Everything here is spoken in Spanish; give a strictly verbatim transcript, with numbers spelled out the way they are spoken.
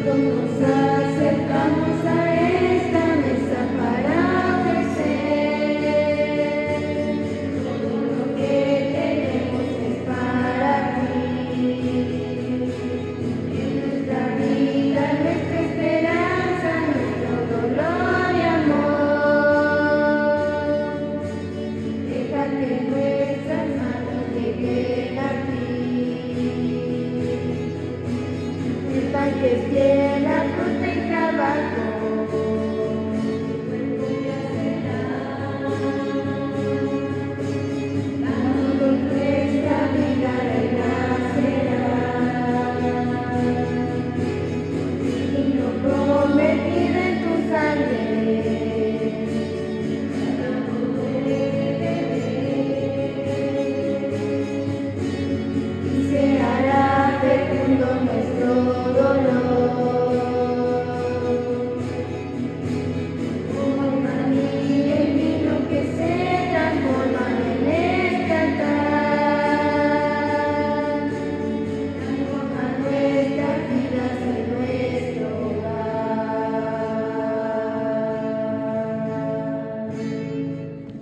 Nos acercamos a esta mesa para ofrecer todo lo que tenemos es para ti. En nuestra vida, nuestra esperanza, nuestro dolor y amor. Deja que nuestras manos lleguen a ti. El pan que es la fruta y trabajo.